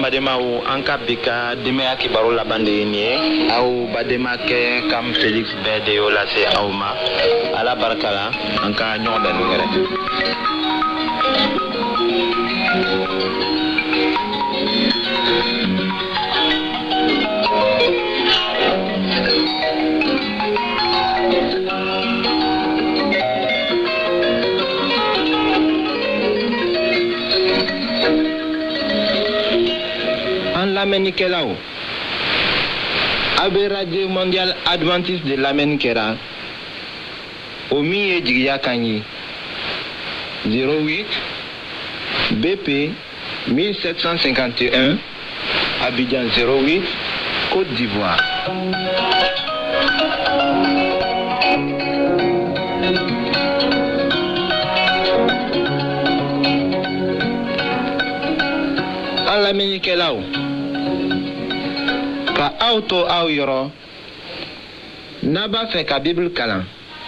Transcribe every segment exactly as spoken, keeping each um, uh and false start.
bademaw an ka bi ka denbaya kibaru laban de ye nin ye aw bademakɛ kam Felix bɛɛ de y'o lase aw ma ala barika la an ka ɲɔgɔn bɛn n'u yɛrɛ. Lamɛnnikɛlaw a bɛ radio mondial adventiste de lamɛnni kɛra o min ye jigiya kan ye zéro huit B P mille sept cent cinquante et un Abidjan zéro huit Côte d'Ivoire. An lamɛnnikɛlaw ka aw to aw yɔrɔ n'a b'a fɛ ka Bible kalan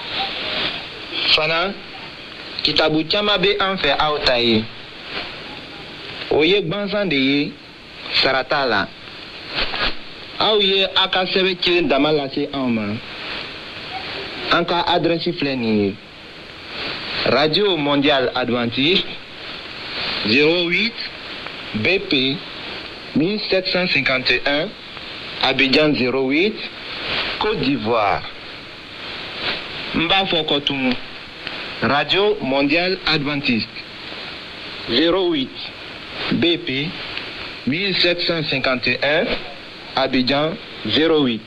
fana kitabu caman bɛ an fɛ aw ta ye o ye gwansan de ye sara t'a la aw ye a ka sɛbɛn kelen dama lase anw ma an ka adresse filɛ nin ye radio mondial adventiste zéro huit B P mille sept cent cinquante et un Abidjan zéro huit Côte d'Ivoire. Mba Fokotum Radio Mondiale Adventiste zéro huit B P mille sept cent cinquante et un Abidjan zéro huit.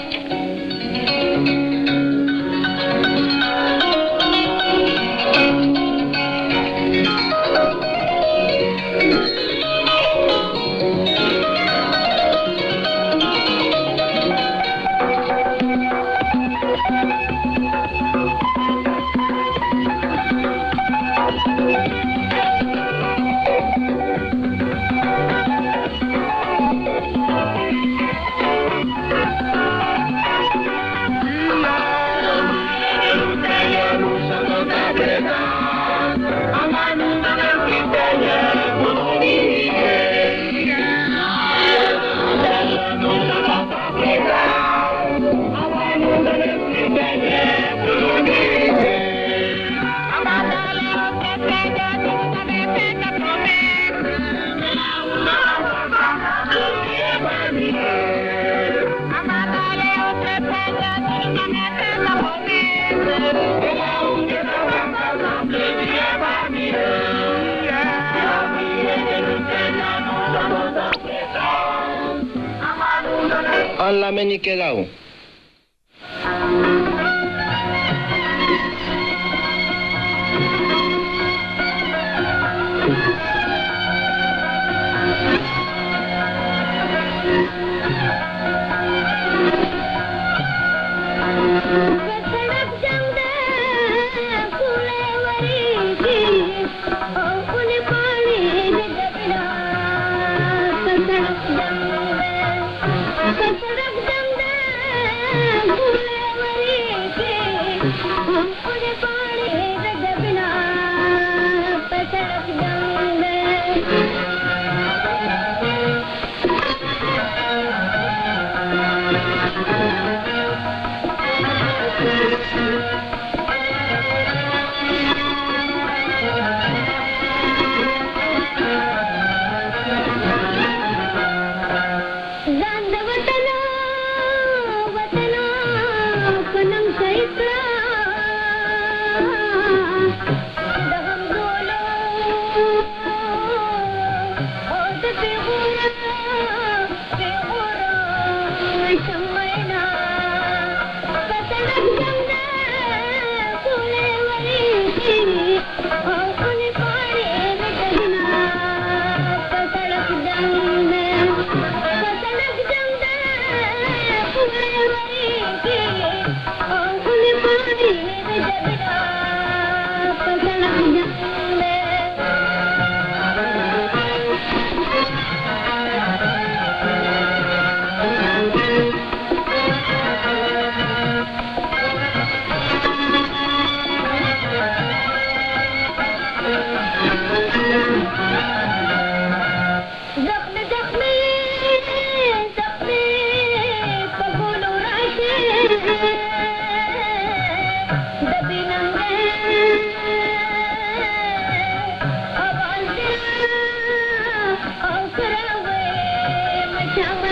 An lamɛnnikɛlaw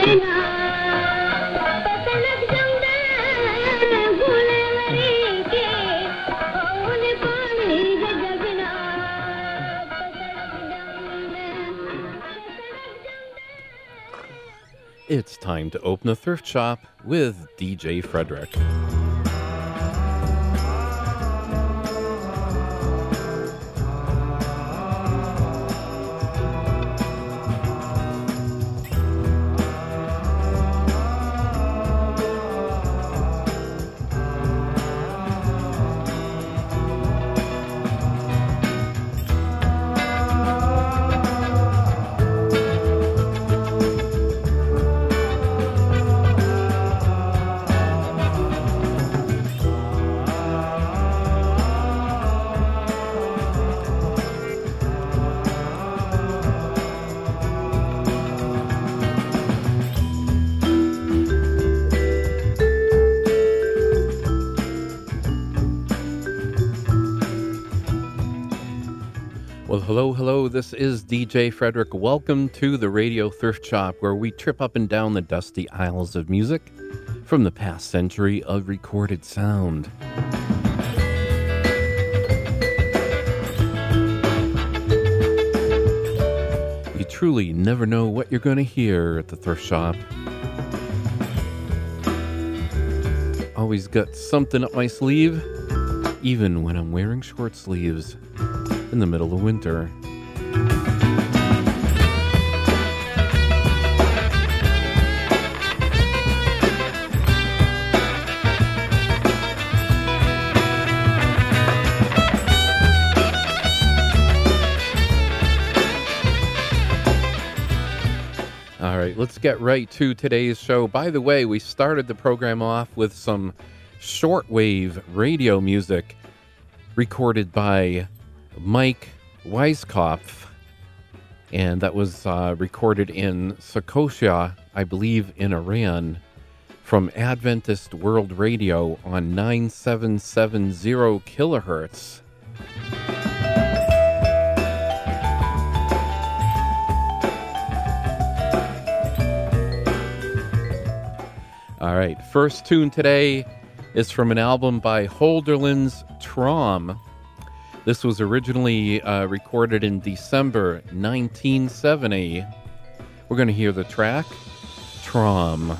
It's time to open the thrift shop with D J Frederick. Well, hello, hello. This is D J Frederick. Welcome to the Radio Thrift Shop, where we trip up and down the dusty aisles of music from the past century of recorded sound. You truly never know what you're going to hear at the thrift shop. Always got something up my sleeve, even when I'm wearing short sleeves in the middle of winter. All right, let's get right to today's show. By the way, we started the program off with some shortwave radio music recorded by Mike Weiskopf, and that was uh, recorded in Socotra, I believe in Iran, from Adventist World Radio on nine seven seven zero kilohertz. All right, first tune today is from an album by Holderlin's Trom. This was originally uh, recorded in December nineteen seventy. We're going to hear the track, Trom.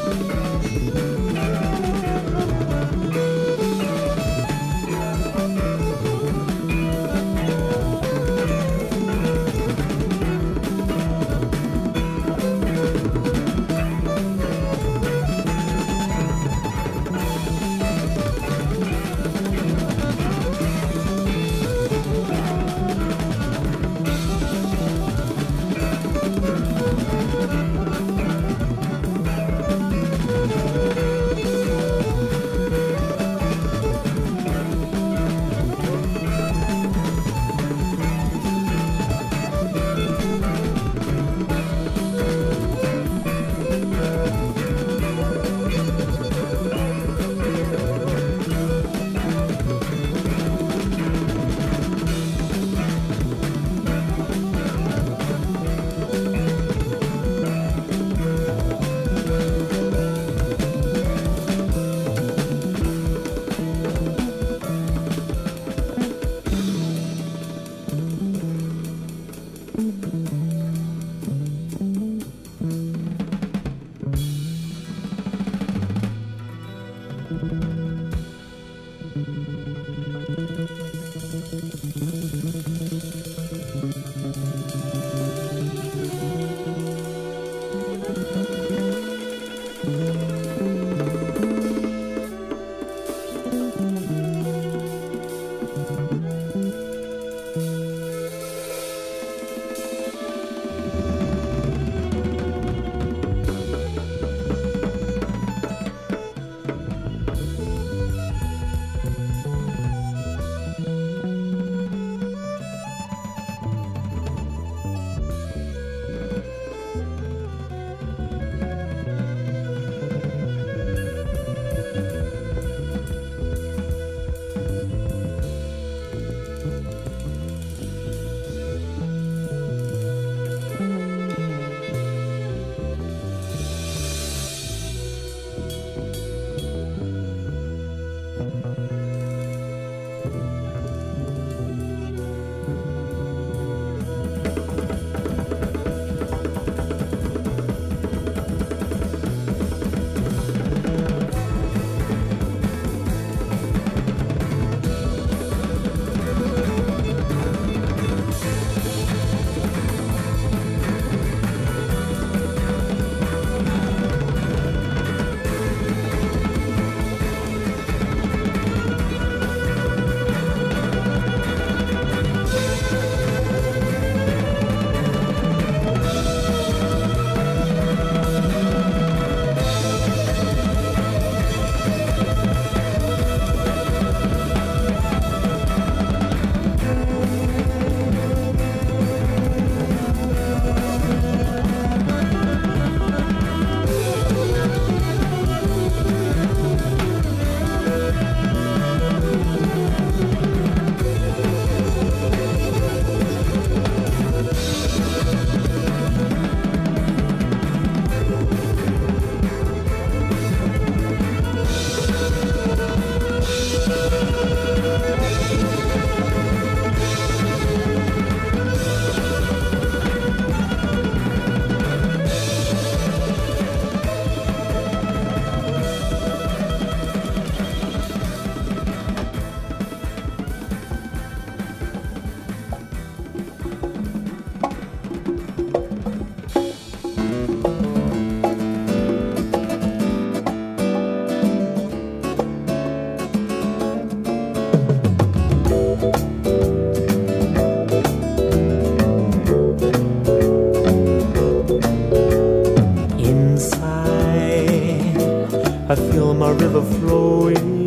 I feel my river flowing.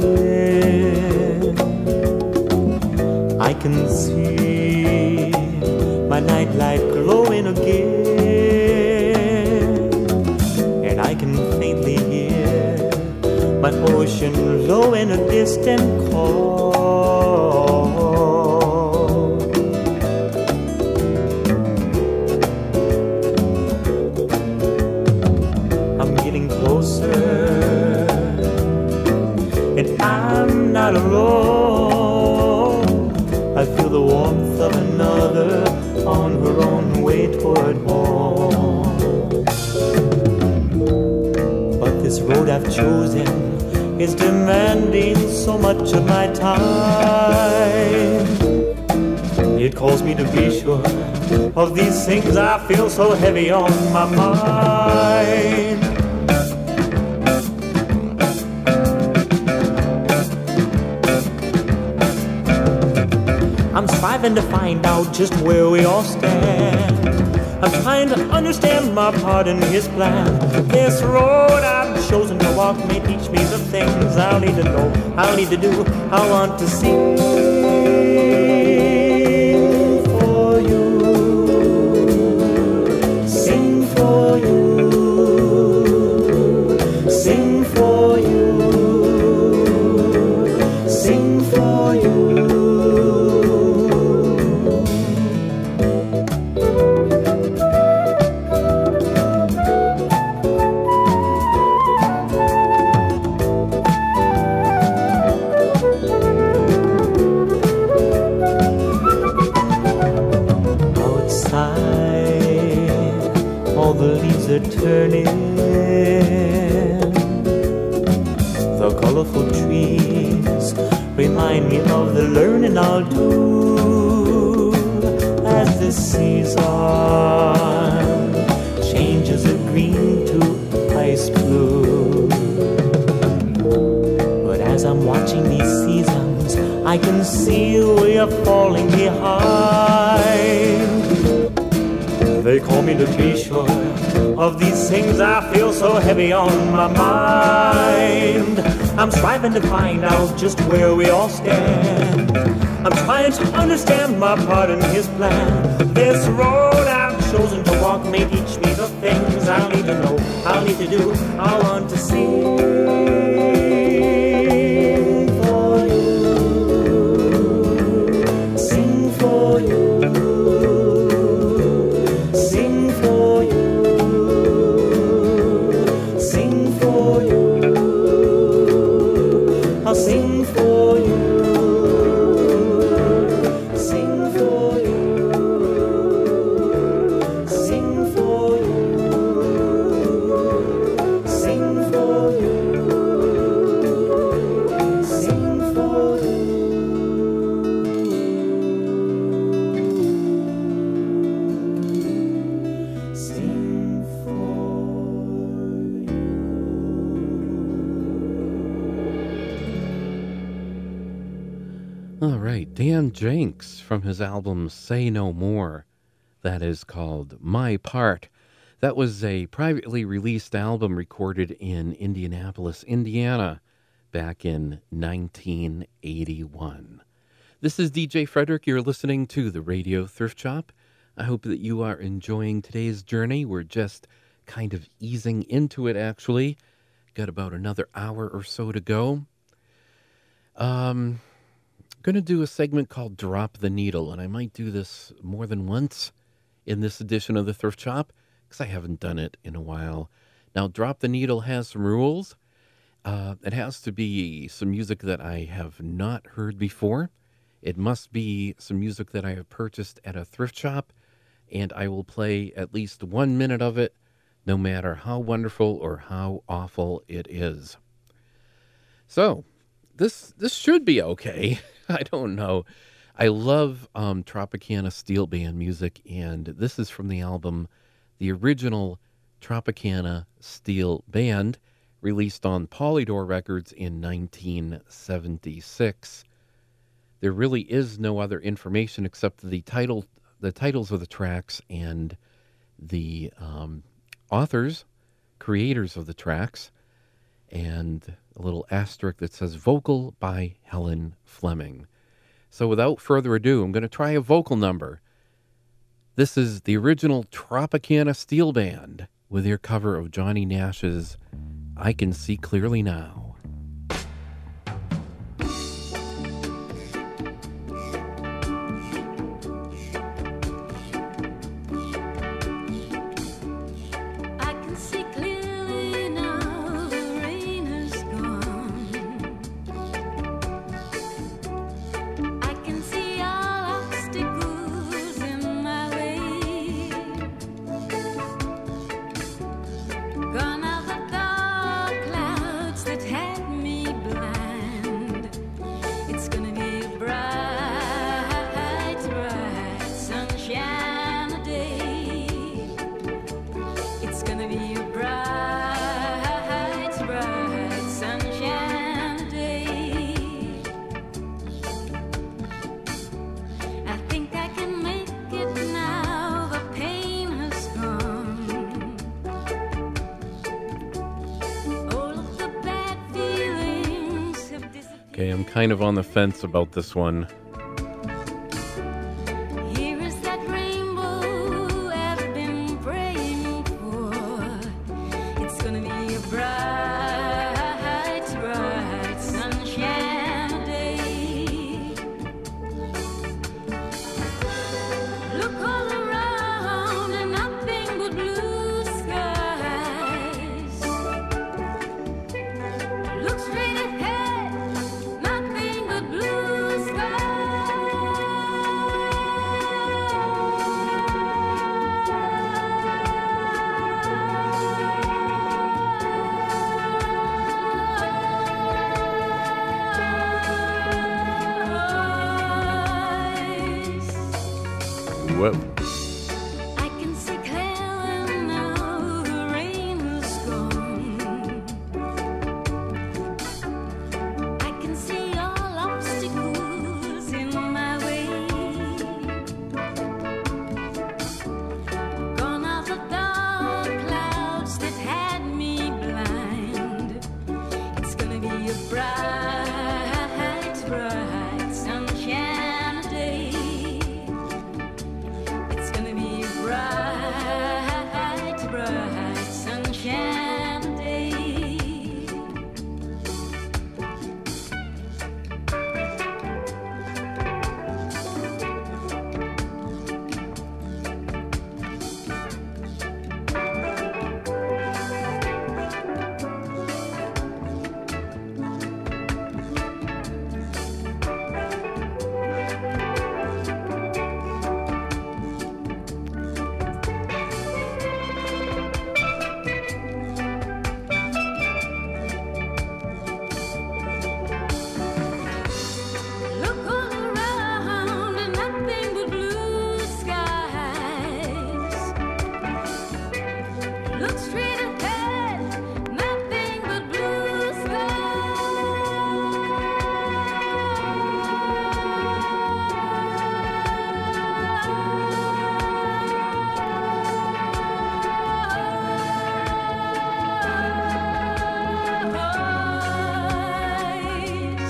I can see my nightlight glowing again, and I can faintly hear my ocean low in a distant call. I'm getting closer, and I'm not alone. I feel the warmth of another on her own way toward home. But this road I've chosen is demanding so much of my time. It calls me to be sure of these things I feel so heavy on my mind. I'm striving to find out just where we all stand. I'm trying to understand my part in his plan. This road I've chosen to walk may teach me the things I'll need to know, I'll need to do, I want to see. For you, sing for you, sing for you, sing for you. Turning, the colorful trees remind me of the learning I'll do as this season changes a green to ice blue. But as I'm watching these seasons, I can see we are falling behind. They call me to be sure of these things I feel so heavy on my mind. I'm striving to find out just where we all stand. I'm trying to understand my part in his plan. This road I've chosen to walk may teach me the things I'll need to know, I'll need to do, I want to see. Dan Jenks from his album Say No More. That is called My Part. That was a privately released album recorded in Indianapolis, Indiana, back in nineteen eighty-one. This is D J Frederick. You're listening to the Radio Thrift Shop. I hope that you are enjoying today's journey. We're just kind of easing into it, actually. Got about another hour or so to go. Um... going to do a segment called Drop the Needle, and I might do this more than once in this edition of the Thrift Shop because I haven't done it in a while. Now, Drop the Needle has some rules. Uh, it has to be some music that I have not heard before. It must be some music that I have purchased at a thrift shop, and I will play at least one minute of it, no matter how wonderful or how awful it is. So, this this should be okay. I don't know. I love um, Tropicana Steel Band music, and this is from the album, the original Tropicana Steel Band, released on Polydor Records in nineteen seventy-six. There really is no other information except the title, the titles of the tracks and the um, authors, creators of the tracks, and a little asterisk that says vocal by Helen Fleming. So without further ado, I'm going to try a vocal number. This is the original Tropicana Steel Band with their cover of Johnny Nash's I Can See Clearly Now. Gone out the dark Okay, I'm kind of on the fence about this one. Here is that rainbow I've been praying for. It's gonna be a bright, bright sunshine day. Look all around and nothing but blue skies. Look straight ahead, nothing but blue skies. Whoa. I can see clearly now the rain is gone. I can see all obstacles in my way. Gone are the dark clouds that had me blind. It's gonna be a bright, bright sunshine day. It's gonna be a bright, bright sunshine day. Look all around and nothing but blue skies. Look straight ahead, nothing but blue skies.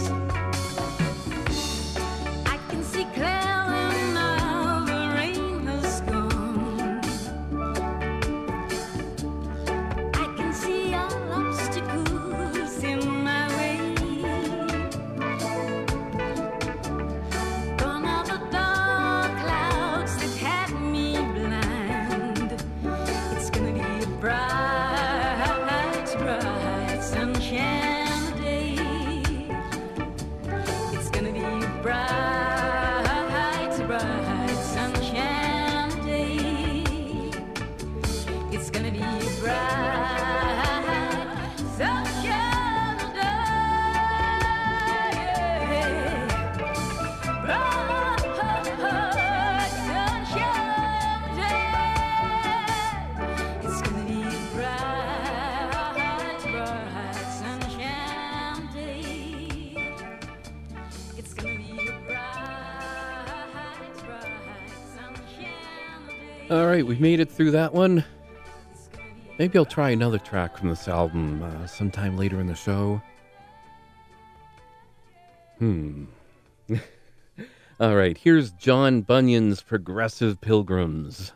I can see clearly now the rain has gone. I can see all obstacles in my way. Gone are the dark clouds that had me blind. It's gonna be a bright, bright sunshine day. It's gonna be a bright, bright sunshine day. It's gonna be a bright sunshine day. Bright sunshine day. It's gonna be a bright, bright sunshine day. It's gonna be a bright, bright sunshine day. All right, we made it through that one. Maybe I'll try another track from this album uh, sometime later in the show. Hmm. All right, here's John Bunyan's Progressive Pilgrims.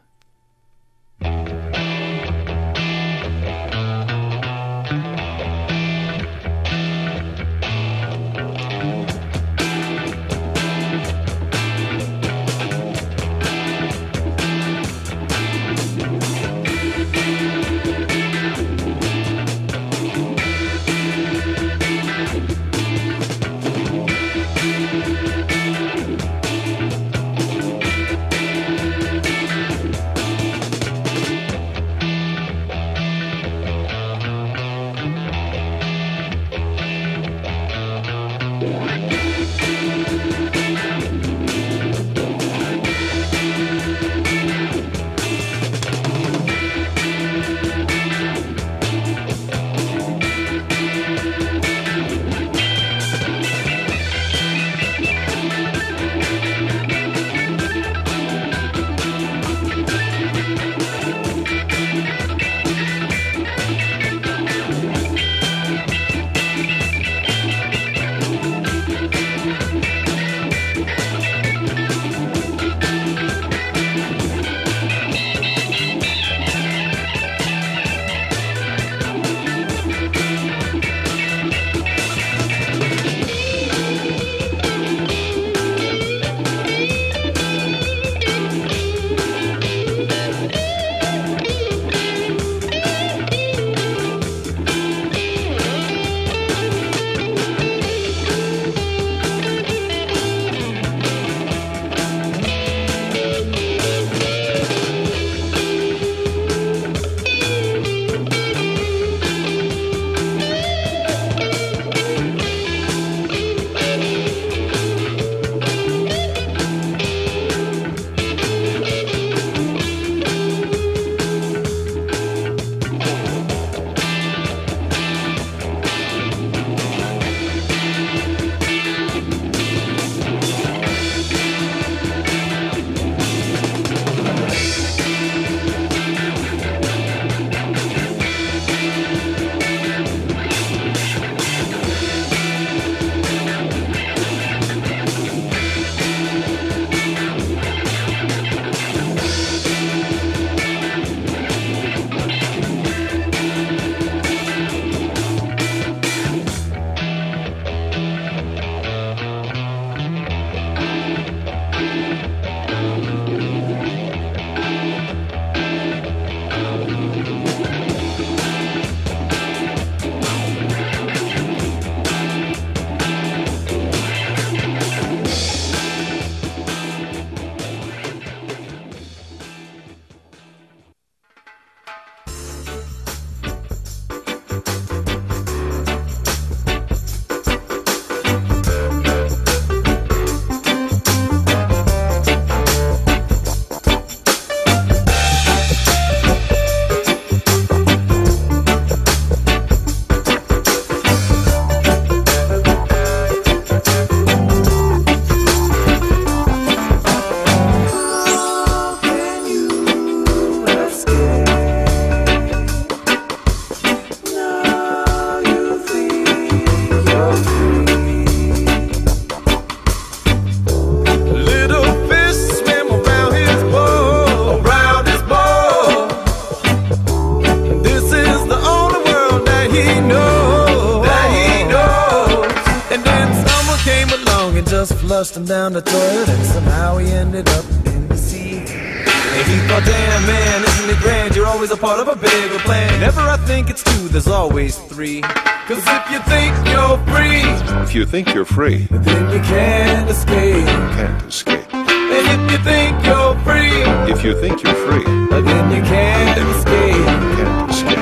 just flushed him down the toilet, and somehow he ended up in the sea. And he thought, damn man, isn't it grand? You're always a part of a bigger plan. Whenever I think it's two, there's always three. Cause if you think you're free, If you think you're free, then you can't escape. you can't escape. And if you think you're free, If you think you're free, you then you can't escape. can't escape.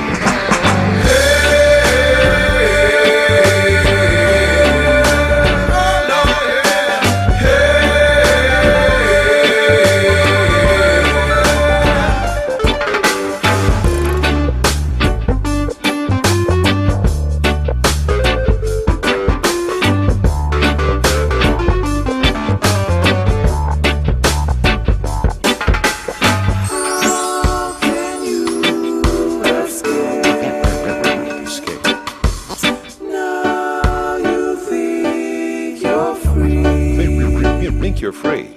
You're free.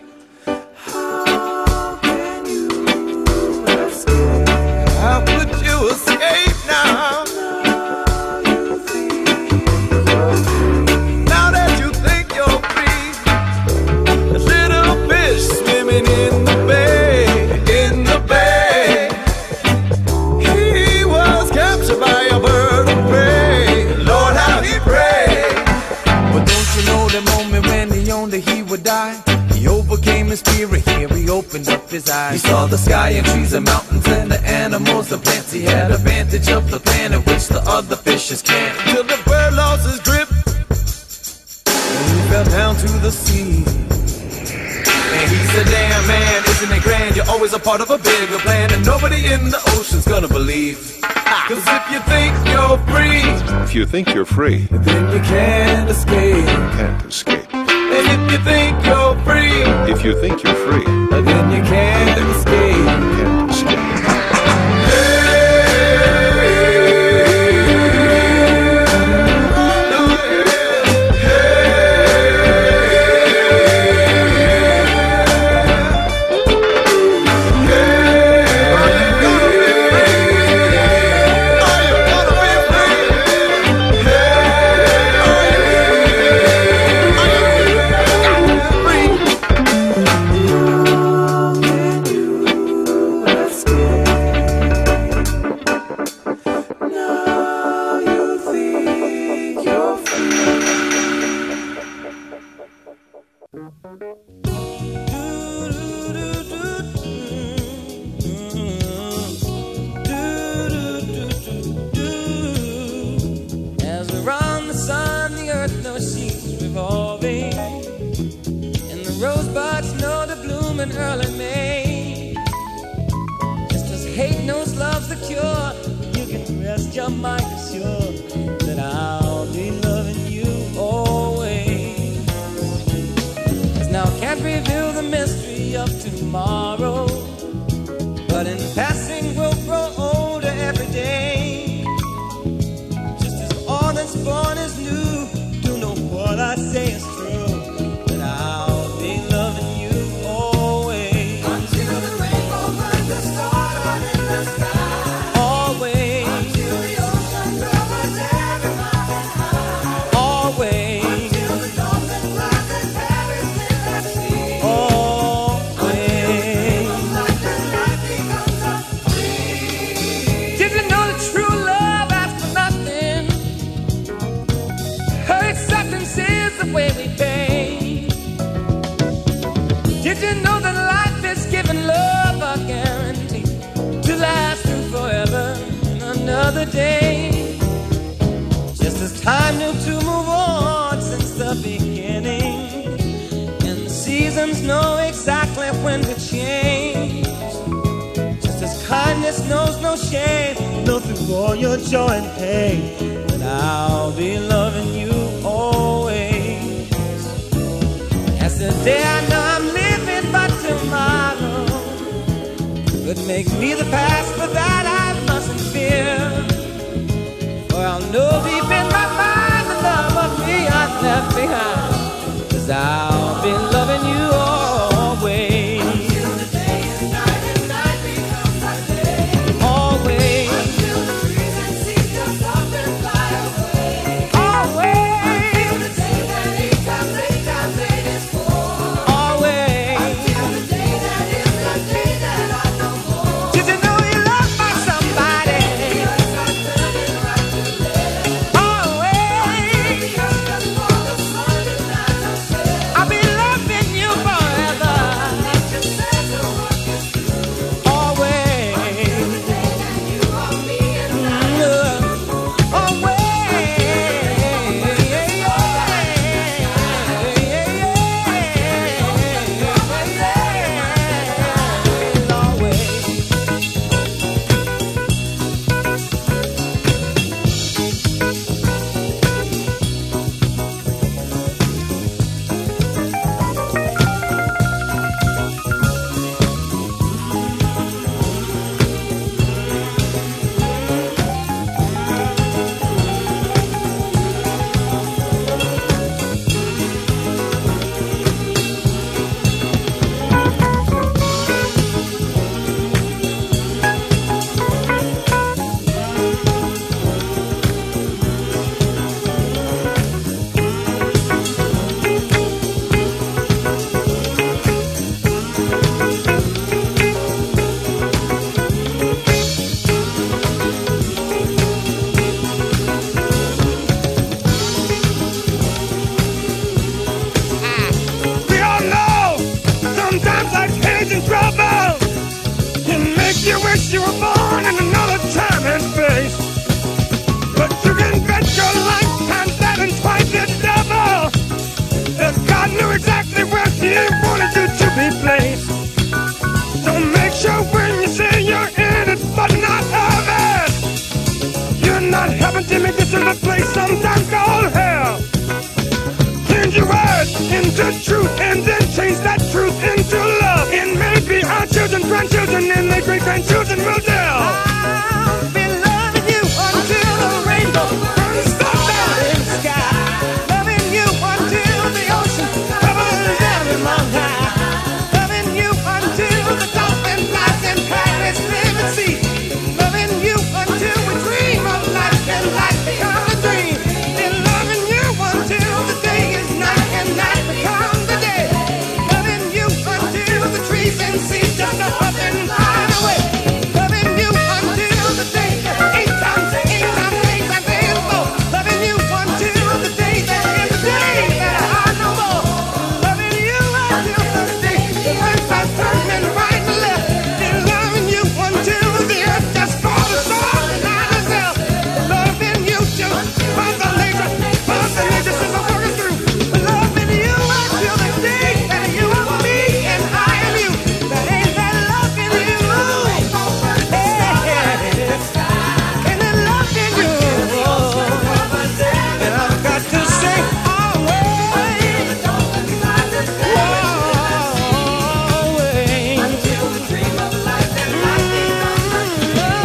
How could you escape now? Now that you think you're free, a little fish swimming in the bay, in the bay. He was captured by a bird of prey. Lord, how he prayed. But don't you know the moment when he owned it, he would die? He overcame his fear, and here he opened up his eyes. He saw the sky and trees and mountains and the animals and plants. He had advantage of the planet which the other fishes can't. Till the bird lost his grip and he fell down to the sea. And he said, damn man, isn't it grand? You're always a part of a bigger plan, and nobody in the ocean's gonna believe. Cause if you think you're free, If you think you're free, you then you can't escape. can't escape. And if you think you're free, If you think you're free, you then you can't escape. can't escape. As around the sun, the earth knows she's revolving, and the rosebuds know to bloom in early May. Just as hate knows love's the cure, you can rest your mind assured that I'll be loving you always. As now can't reveal the mystery of tomorrow, but in passing we'll grow older every day. Just as all that's born is new, you know what I say is true, that I'll be loving you always. Until the rainbow burns the star in the sky. Always. Until the ocean covers every mountain high. Always. Until the dolphin flies and carries in the sea. Always. Did you know that true love asks for nothing? Her acceptance is the way we pay. Did you know that life is giving love a guarantee to last through forever and another day? Just as time knew to move on since the beginning, and the seasons know exactly when to change. Just as kindness knows no shame, know through all your joy and pain, that I'll be loving you always. As the day I know I'm living, but tomorrow could make me the past, but that I mustn't fear. For I'll know deep in my mind the love of me I left behind, 'cause I'll be loving you always. Until the day is night and night becomes a day. Always. Until the trees and seas just up and fly away. Always. Until the day that he comes, he comes in his the truth and then change that truth into love. And maybe our children, grandchildren, and their great grandchildren will tell. I'll be loving you until the rainbow burns the mountain sky. Loving you until the ocean covers every mountain. Loving you until the dolphin flies and Paris live at sea. Loving you until we dream of life and life becomes a dream. And loving you until the day is night and night becomes the day. Loving you until the trees and seas just up and fly away. Loving you until the day eight times, eight times, eight times, eight more. Loving you until the day that is the day that I are no more. Loving you until the day the earth starts turning right and left. And loving you until the earth just falls apart and I herself. Loving you just by the nature, by the nature since I'm working through. Loving you until the day that you are me and I am you. That ain't that loving you. Yeah. And then loving you. And I've got to say always, always. Until the dream of life and life becomes a dream.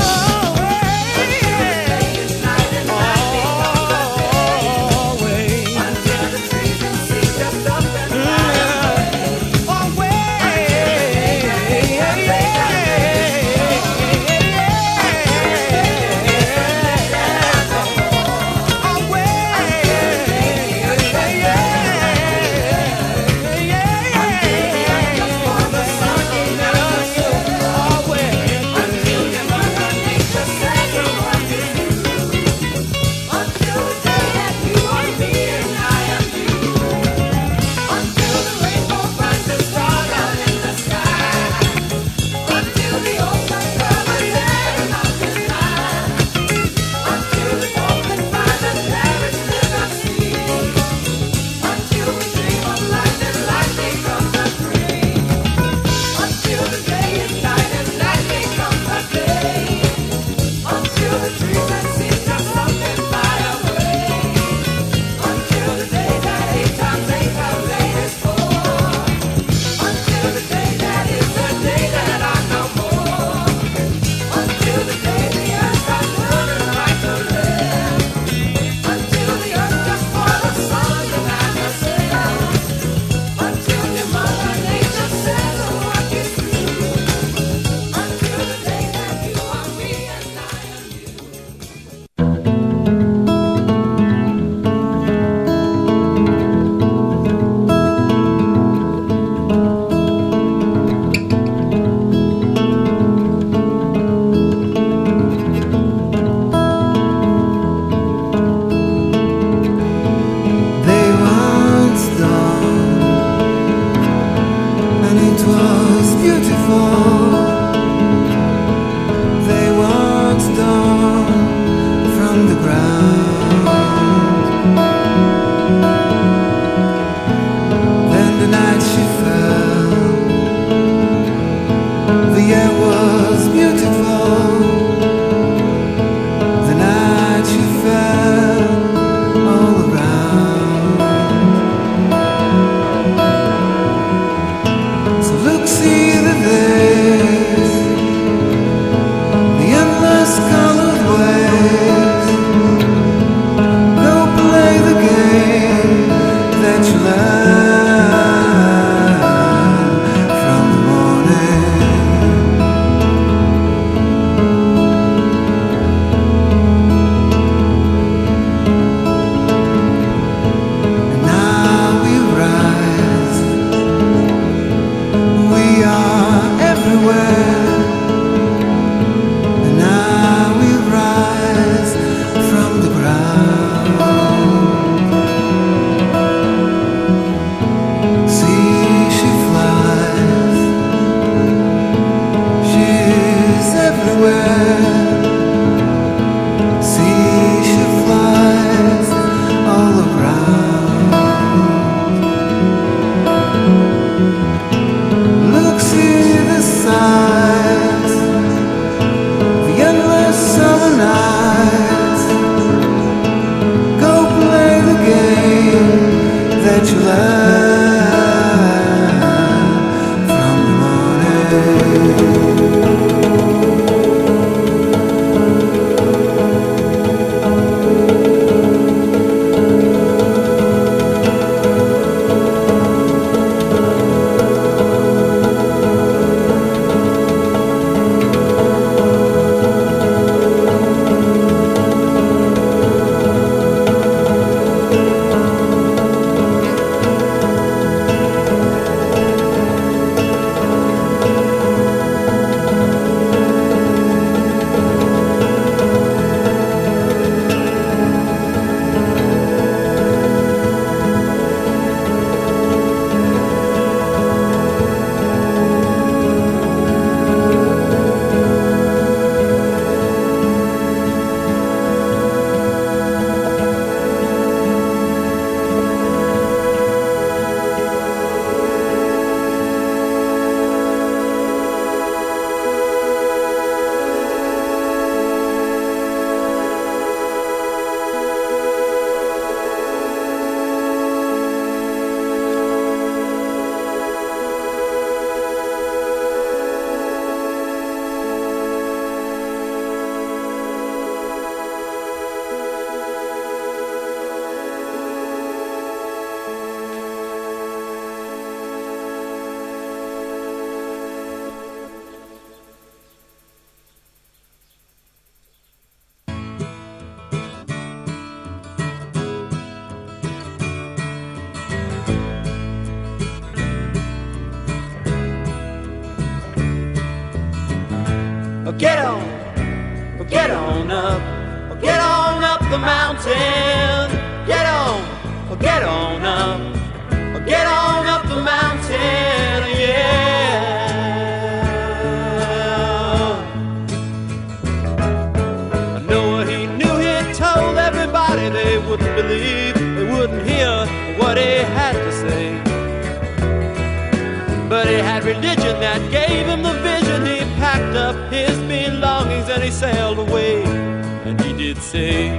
Always. Until the trees and seas just up and fly away. They once dawned, and it was beautiful. They once dawned from the ground. Then the night she fell. The air was beautiful. The night she fell all around. So look, see the days, the endless colored waves. Go play the game that you learn from the morning. And now we rise. We are everywhere. And now we rise from the ground. See, she flies. She's everywhere. See, she flies all around. Look, see the sights, the endless summer nights. Go play the game that you love. Get on, get on up, get on up the mountain. Get on, get on up, get on up the mountain, yeah. I know he knew he told everybody they wouldn't believe, they wouldn't hear what he had to say. But he had religion that gave him the vision. He packed up his belongings and he sailed away. And he did say,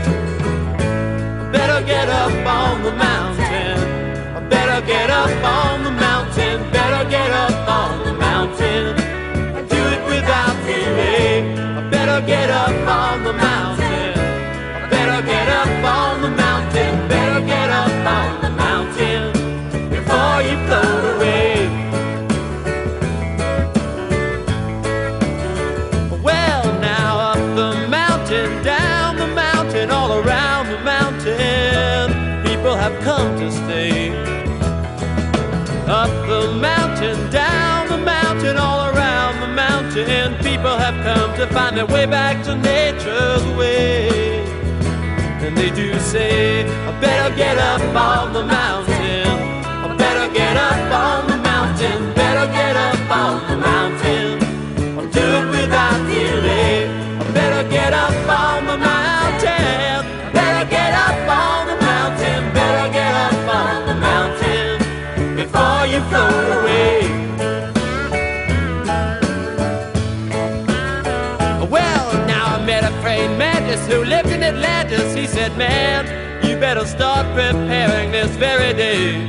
I better get up on the mountain. I better get up on the mountain. Better get up on the mountain. Do it without delay. I better get up on the mountain. I better get up on the mountain. Better get up on the mountain before you float away. Down the mountain, all around the mountain, people have come to stay. Up the mountain, down the mountain, all around the mountain, people have come to find their way back to nature's way. And they do say, I better get up on the mountain. I better get up on the mountain. Better get up on the mountain. I'll do it without delay. Better get up on the mountain. Better get up on the mountain. Better get up on the mountain before you float away. Well, now I met a praying mantis who lived in Atlantis. He said, man, you better start preparing this very day.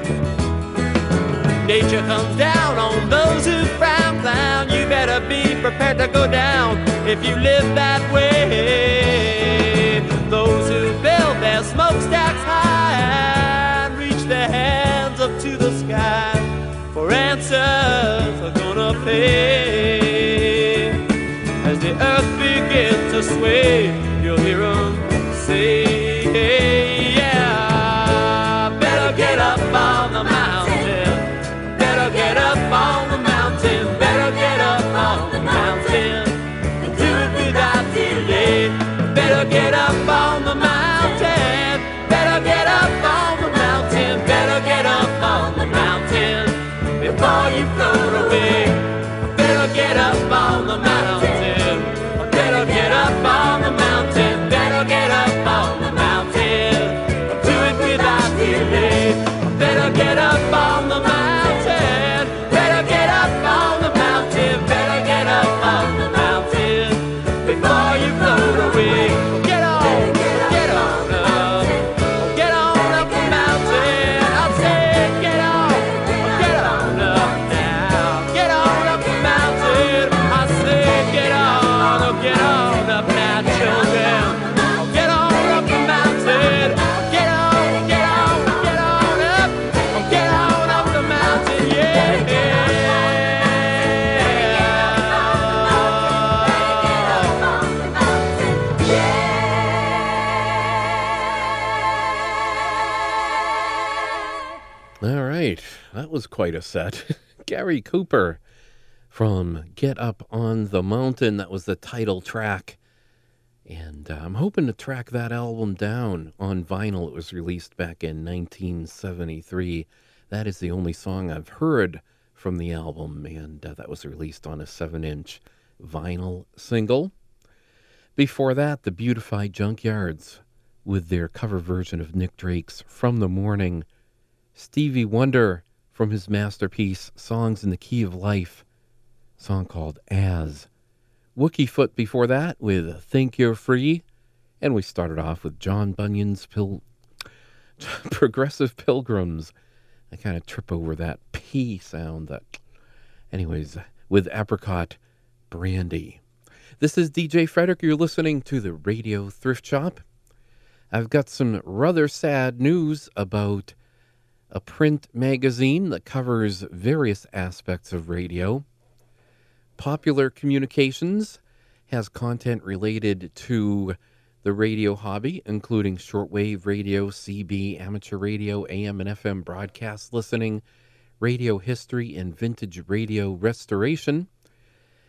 Nature comes down on those who frown, clown. You better be prepared to go down if you live that way. Those who build their smokestacks high and reach their hands up to the sky for answers are gonna pay. As the earth begins to sway, you'll hear them say, hey, yeah, better get up on the mountain. Better get up on the mountain. Better get up on the mountain and do it without delay. Better get up on the mountain. Better get up on the mountain. Better get up on the mountain before you float away. Better get up on the mountain. Better get up on the mountain. Better get up on the mountain. Do it without delay. Better get up on the mountain. That was quite a set. Gary Cooper from Get Up on the Mountain. That was the title track. And uh, I'm hoping to track that album down on vinyl. It was released back in nineteen seventy-three. That is the only song I've heard from the album, and uh, that was released on a seven-inch vinyl single. Before that, the Beautified Junkyards with their cover version of Nick Drake's From the Morning. Stevie Wonder from his masterpiece, Songs in the Key of Life, a song called As. Wookie Foot before that with Think You're Free. And we started off with John Bunyan's Pil- Progressive Pilgrims. I kind of trip over that P sound. That, anyways, with Apricot Brandy. This is D J Frederick. You're listening to the Radio Thrift Shop. I've got some rather sad news about a print magazine that covers various aspects of radio. Popular Communications has content related to the radio hobby, including shortwave radio, C B, amateur radio, A M and F M broadcast listening, radio history, and vintage radio restoration.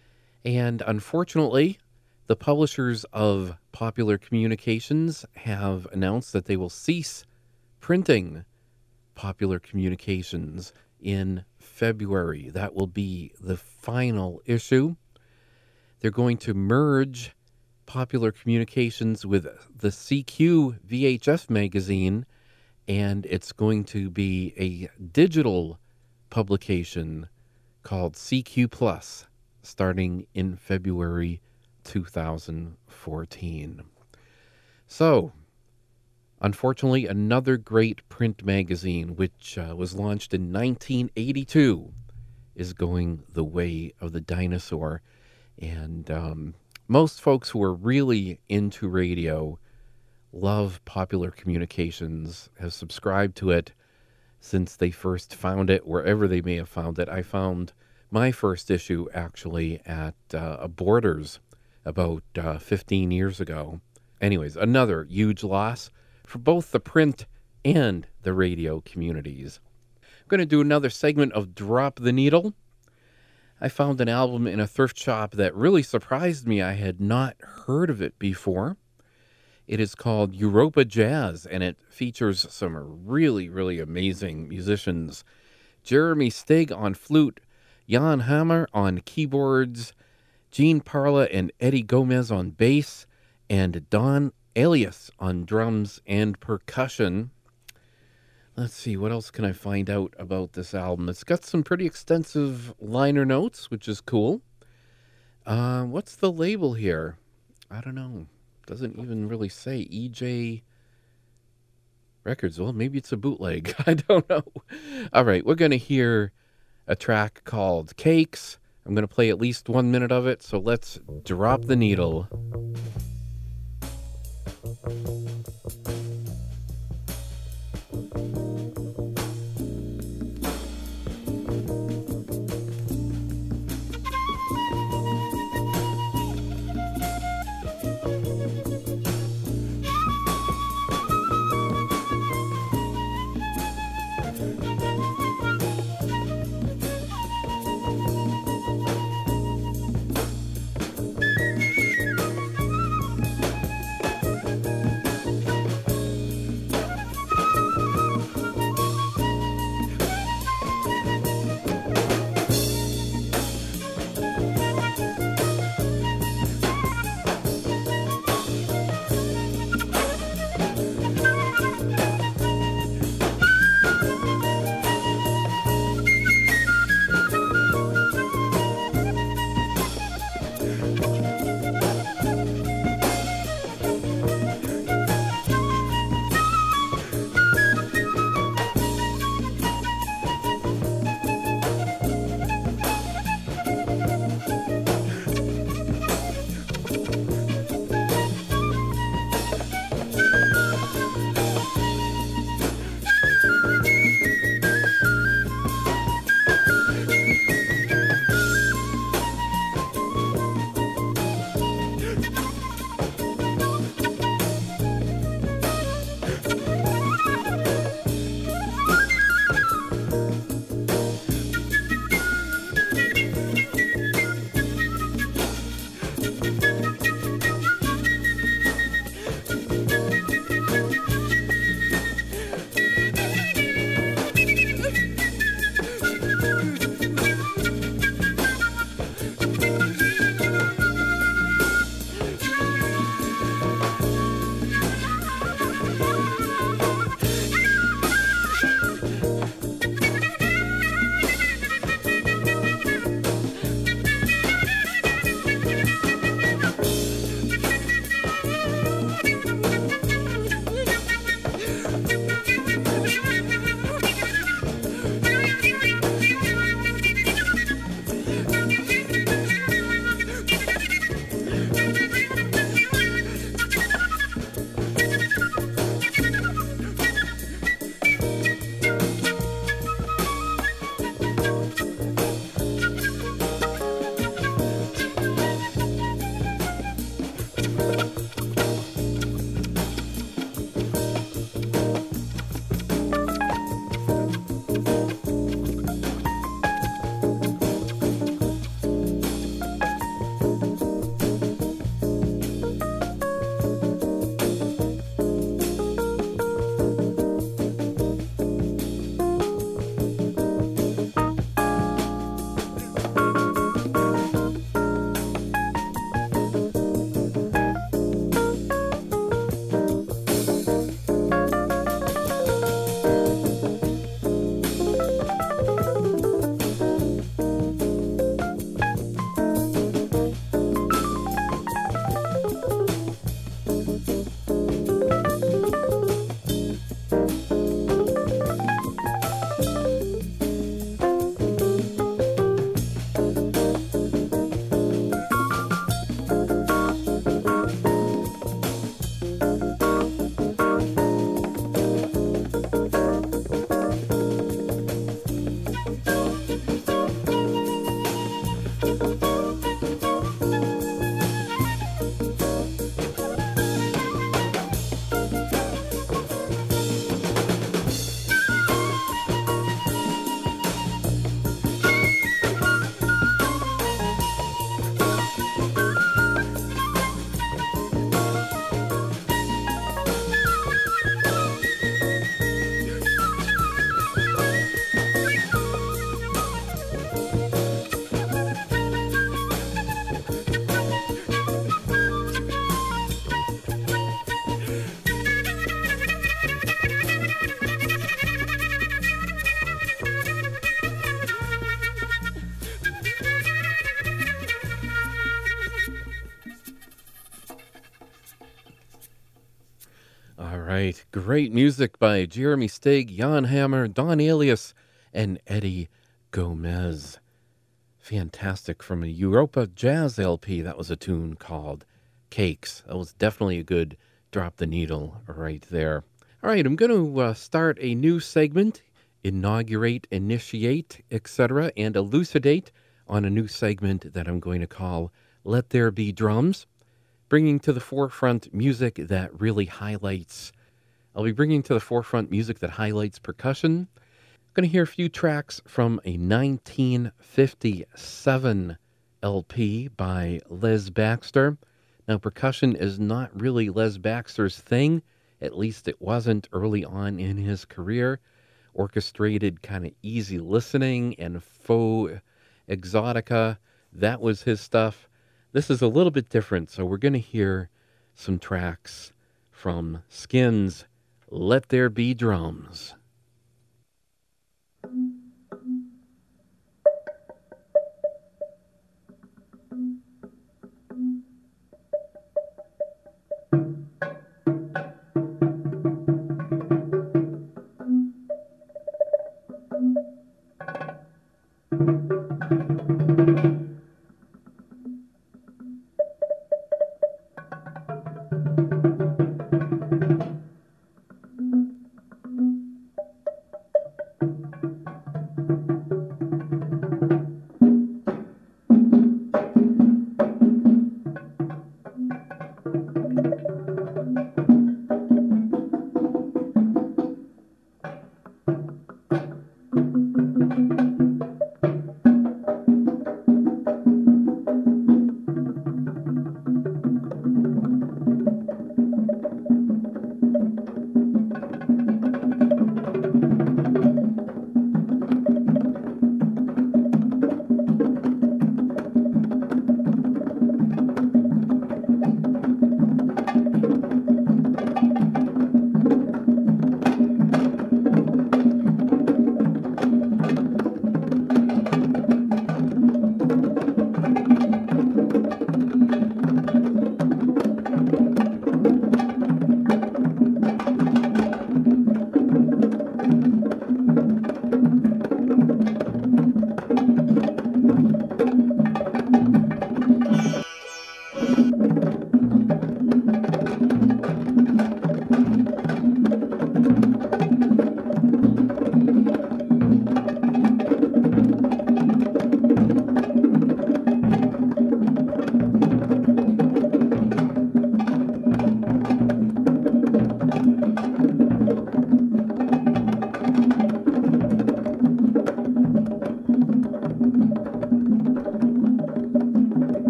And unfortunately, the publishers of Popular Communications have announced that they will cease printing Popular Communications in February. That will be the final issue. They're going to merge Popular Communications with the C Q V H S magazine, and it's going to be a digital publication called C Q Plus, starting in February two thousand fourteen. So, unfortunately, another great print magazine, which uh, was launched in nineteen eighty-two, is going the way of the dinosaur. And um, most folks who are really into radio love Popular Communications, have subscribed to it since they first found it, wherever they may have found it. I found my first issue actually at uh, a Borders about uh, fifteen years ago. Anyways, another huge loss for both the print and the radio communities. I'm going to do another segment of Drop the Needle. I found an album in a thrift shop that really surprised me. I had not heard of it before. It is called Europa Jazz, and it features some really, really amazing musicians. Jeremy Stig on flute, Jan Hammer on keyboards, Gene Parla and Eddie Gomez on bass, and Don Alias on drums and percussion. Let's see, what else can I find out about this album? It's got some pretty extensive liner notes, which is cool. Uh, what's the label here? I don't know. Doesn't even really say. E J Records. Well, maybe it's a bootleg. I don't know. All right, we're going to hear a track called Cakes. I'm going to play at least one minute of it, so let's drop the needle. right. Great music by Jeremy Stig, Jan Hammer, Don Alias, and Eddie Gomez. Fantastic. From a Europa Jazz L P, that was a tune called Cakes. That was definitely a good drop the needle right there. All right, I'm going to uh, start a new segment, inaugurate, initiate, et cetera, and elucidate on a new segment that I'm going to call Let There Be Drums, bringing to the forefront music that really highlights, I'll be bringing to the forefront music that highlights percussion. I'm going to hear a few tracks from a nineteen fifty-seven L P by Les Baxter. Now, percussion is not really Les Baxter's thing, at least it wasn't early on in his career. Orchestrated kind of easy listening and faux exotica, that was his stuff. This is a little bit different, so we're going to hear some tracks from Skins' Let There Be Drums.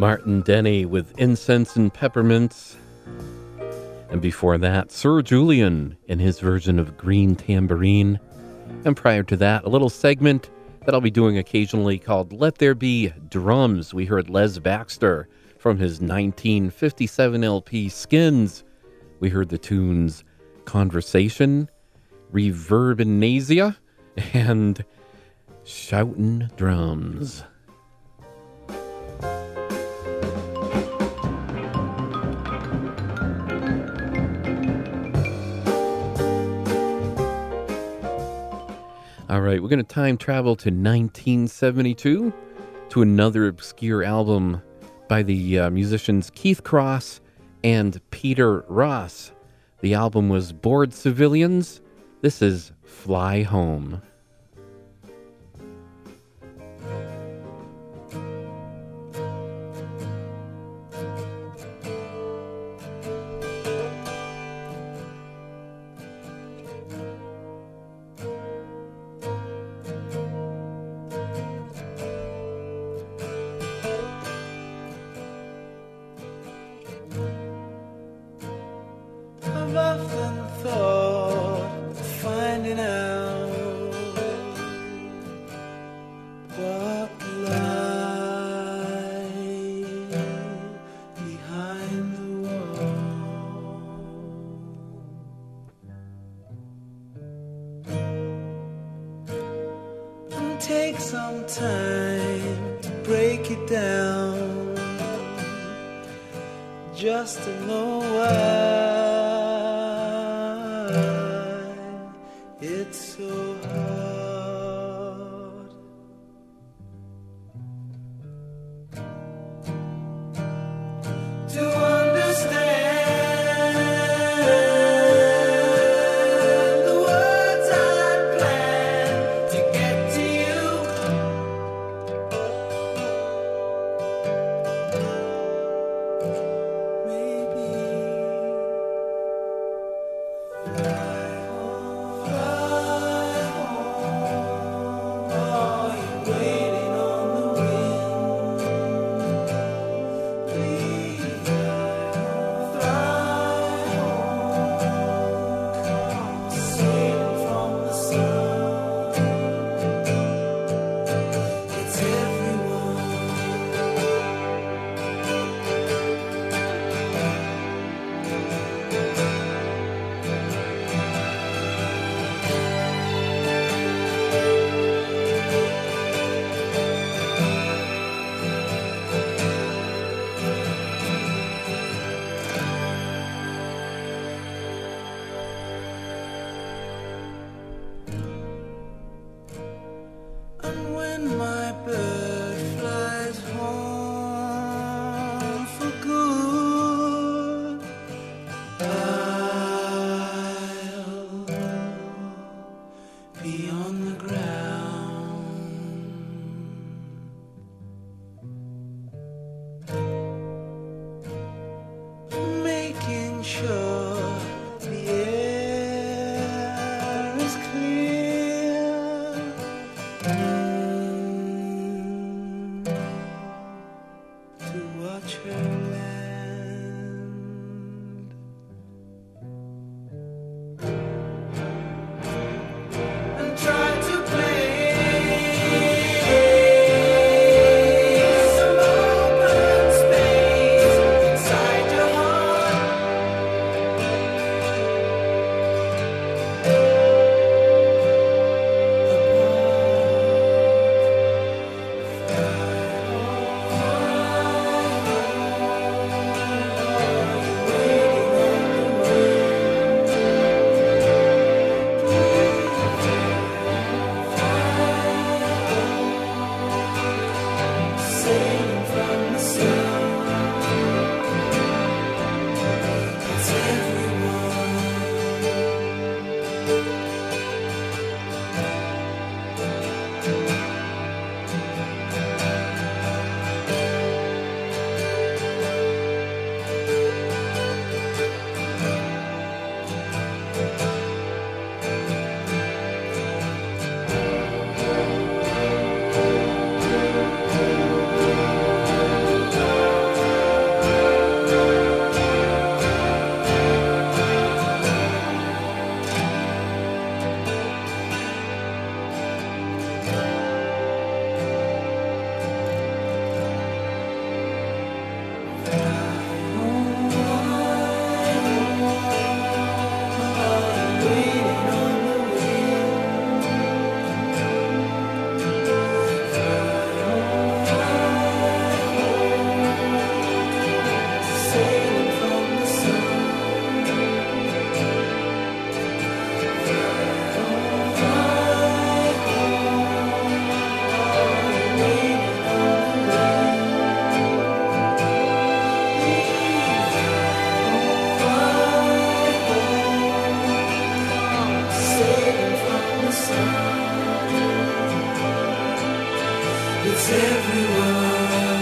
Martin Denny with Incense and Peppermints. And before that, Sir Julian in his version of Green Tambourine. And prior to that, a little segment that I'll be doing occasionally called Let There Be Drums. We heard Les Baxter from his nineteen fifty-seven L P Skins. We heard the tunes Conversation, Reverbinasia, and Shoutin' Drums. All right, we're going to time travel to nineteen seventy-two to another obscure album by the uh, musicians Keith Cross and Peter Ross. The album was Bored Civilians. This is Fly Home. I've often thought of finding out what lies behind the wall. And take some time to break it down, just to know why it's so hard to understand the words I plan to get to you. Maybe It's everywhere.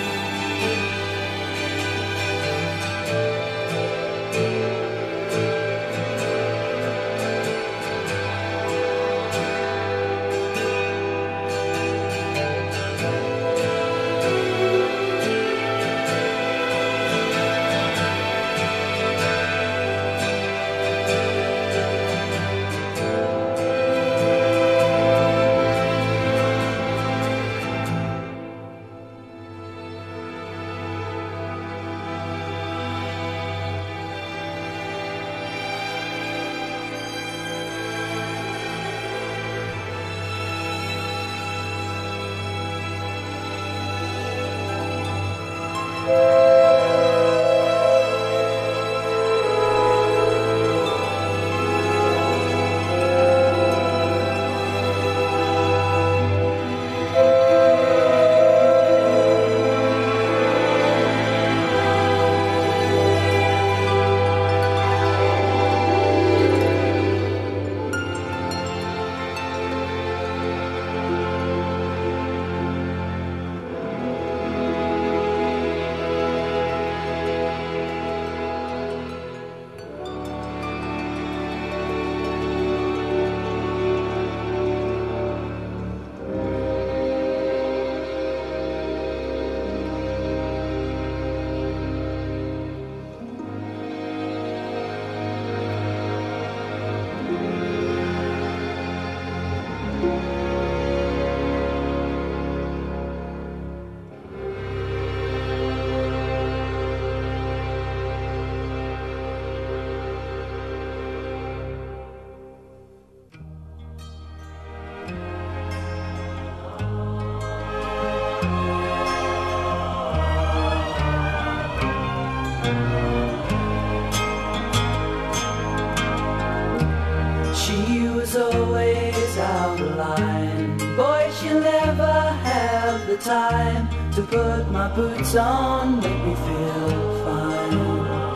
She was always out of line. Boy, she'll never have the time to put my boots on, make me feel fine.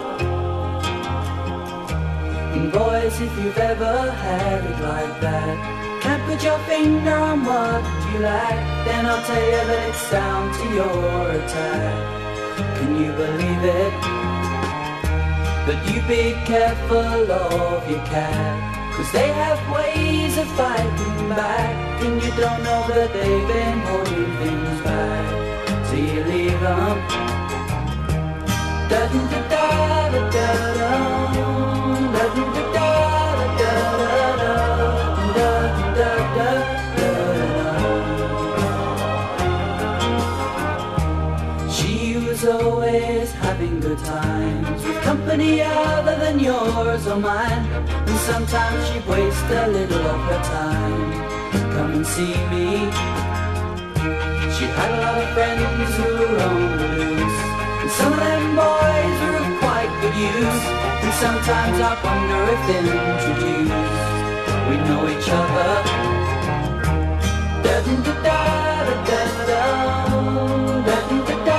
And boys, if you've ever had it like that, can't put your finger on what you lack, then I'll tell you that it's down to your attack. Can you believe it? But you be careful of your cat, 'cause they have ways of fighting back, and you don't know that they've been holding things back till you leave them. Da da da da da da da da da da da da da da. She was always having good times with company other than yours or mine, and sometimes she'd waste a little of her time. Come and see me. She had a lot of friends who were on the loose, and some of them boys were of quite good use, and sometimes I wonder if introduced we know each other. Da da da da da da da da da.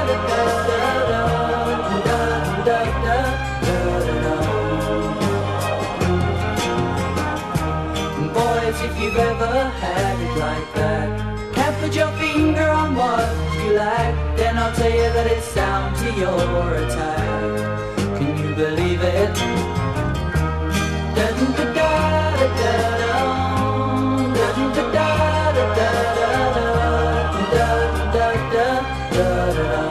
If you've ever had it like that, can't put your finger on what you lack, then I'll tell you that it's down to your attack. Can you believe it? Da da da da da da da da da da da da da da da.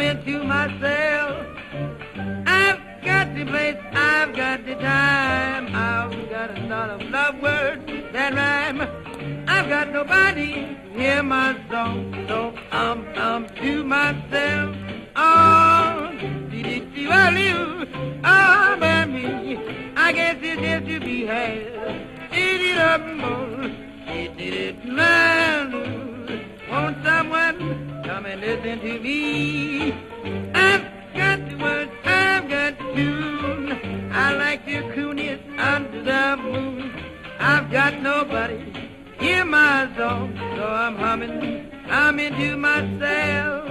humming to myself. I've got the place, I've got the time. I've got a lot of love words that rhyme. I've got nobody to hear my song, so I'm, I'm to myself. Oh, did you you? Oh, by me, I guess it's just to be had. Did it up more? Did it man? Won't someone come and listen to me? I've got the words, I've got the tune. I like to coon it under the moon. I've got nobody hear my song, so I'm humming, I'm into myself.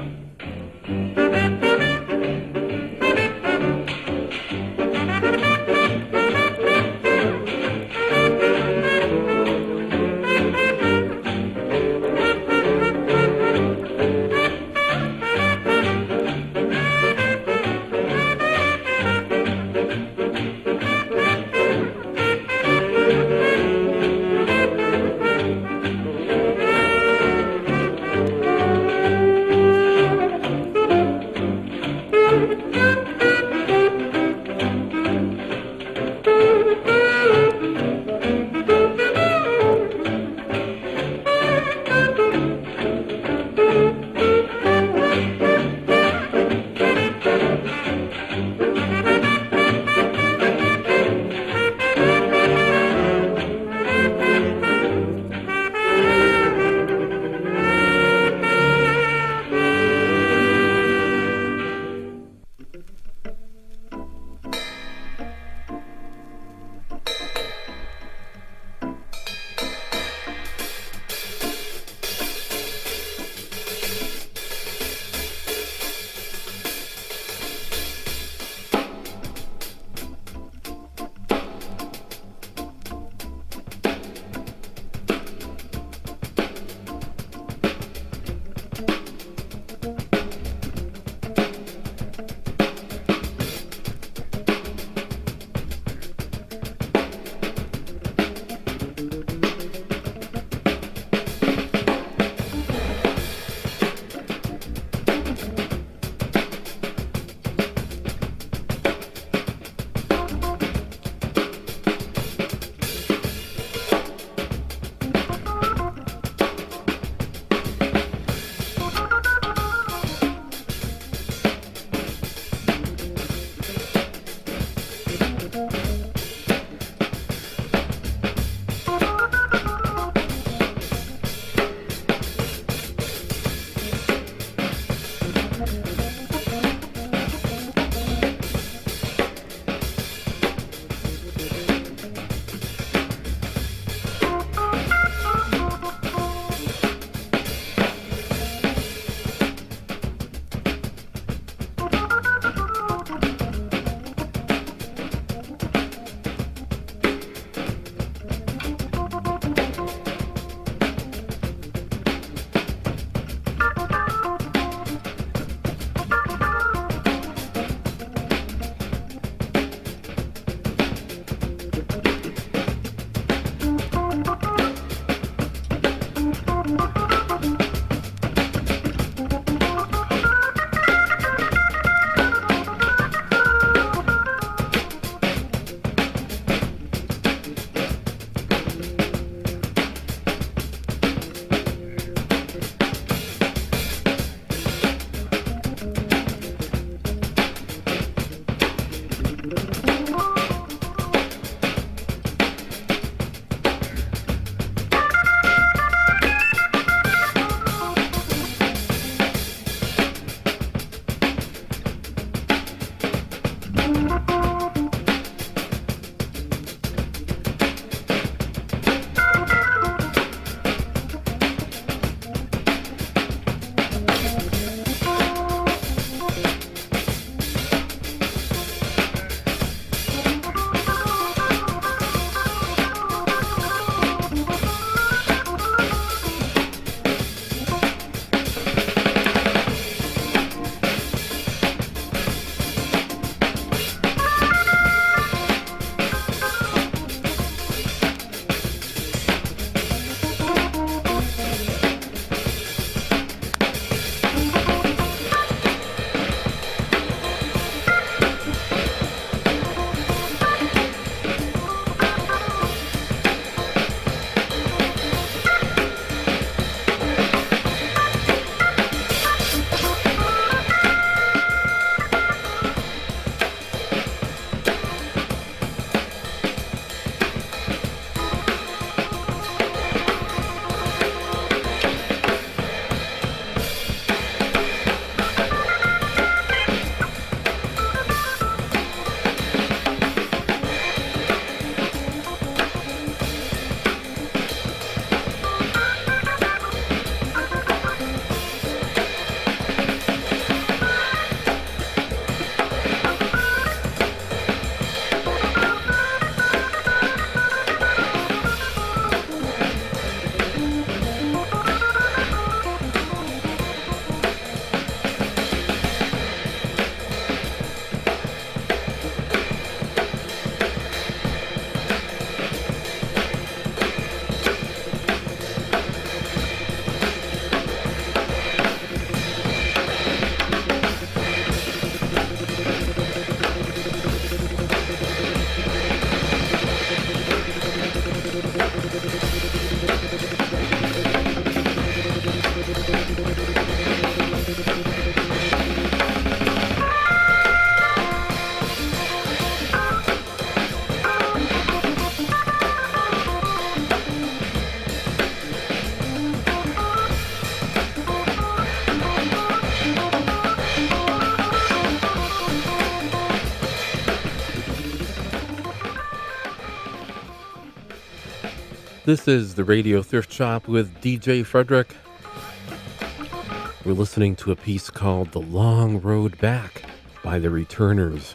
This is the Radio Thrift Shop with D J Frederick. We're listening to a piece called The Long Road Back by the Returners.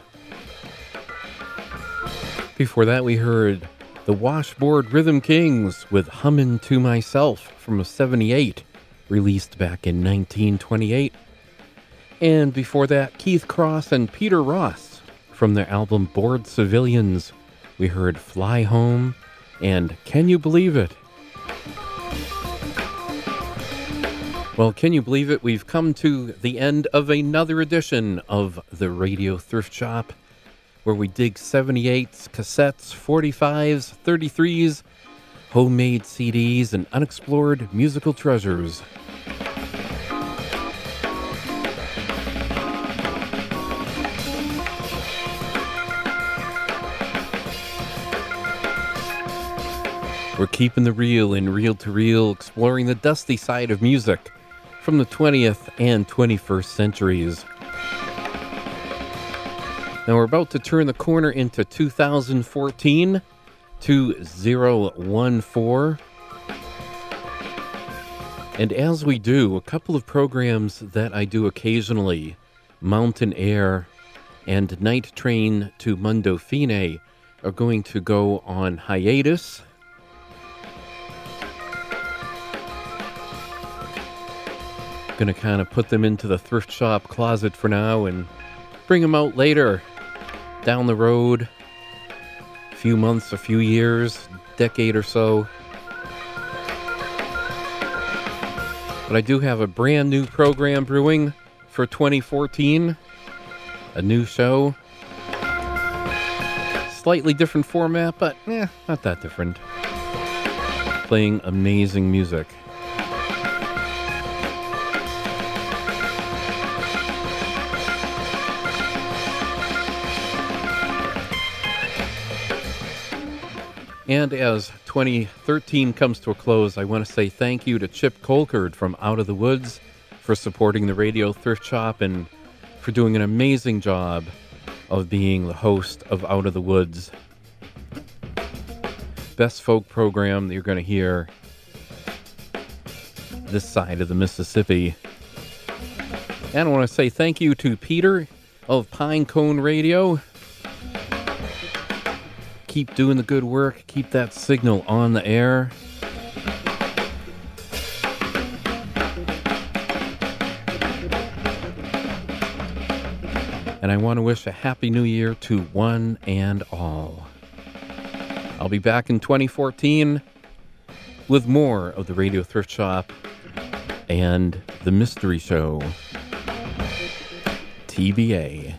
Before that, we heard the Washboard Rhythm Kings with Hummin' to Myself from a seventy-eight, released back in nineteen twenty-eight. And before that, Keith Cross and Peter Ross from their album Bored Civilians. We heard Fly Home and Can You Believe It? Well, can you believe it? We've come to the end of another edition of the Radio Thrift Shop, where we dig seventy-eights, cassettes, forty-fives, thirty-threes, homemade C Ds, and unexplored musical treasures. We're keeping the real in reel to reel, exploring the dusty side of music from the twentieth and twenty-first centuries. Now we're about to turn the corner into two thousand fourteen, two thousand fourteen. And as we do, a couple of programs that I do occasionally, Mountain Air and Night Train to Mundo Fine, are going to go on hiatus. Going to kind of put them into the thrift shop closet for now and bring them out later, down the road, a few months, a few years, decade or so. But I do have a brand new program brewing for twenty fourteen, a new show, slightly different format, but eh, not that different. Playing amazing music. And as twenty thirteen comes to a close, I want to say thank you to Chip Colcord from Out of the Woods for supporting the Radio Thrift Shop and for doing an amazing job of being the host of Out of the Woods. Best folk program that you're going to hear this side of the Mississippi. And I want to say thank you to Peter of Pinecone Radio. Keep doing the good work. Keep that signal on the air. And I want to wish a happy new year to one and all. I'll be back in twenty fourteen with more of the Radio Thrift Shop and the Mystery Show. T B A.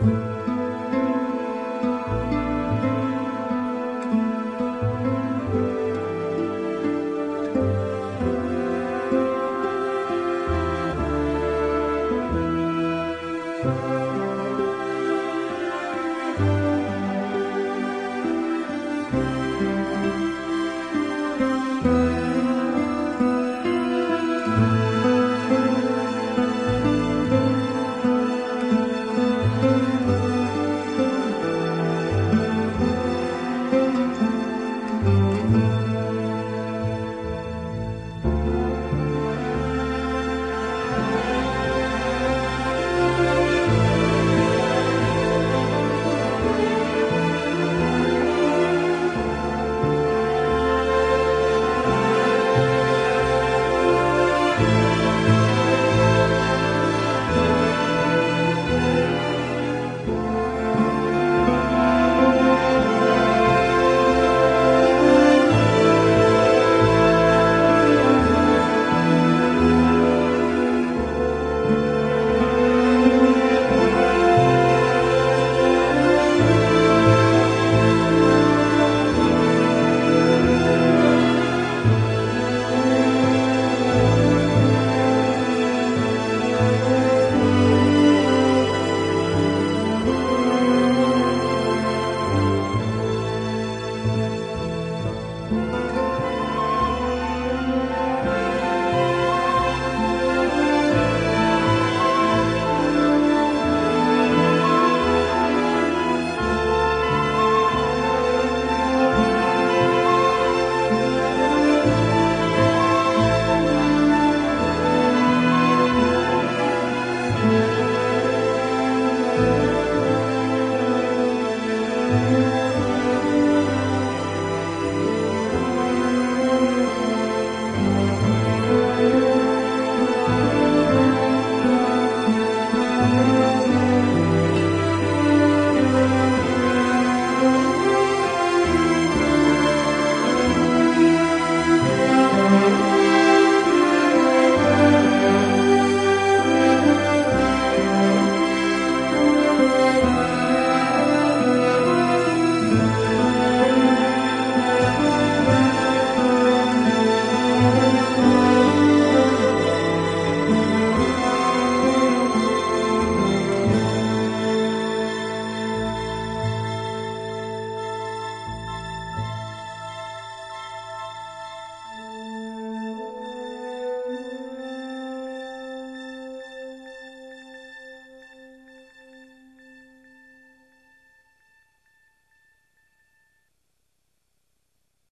Thank you.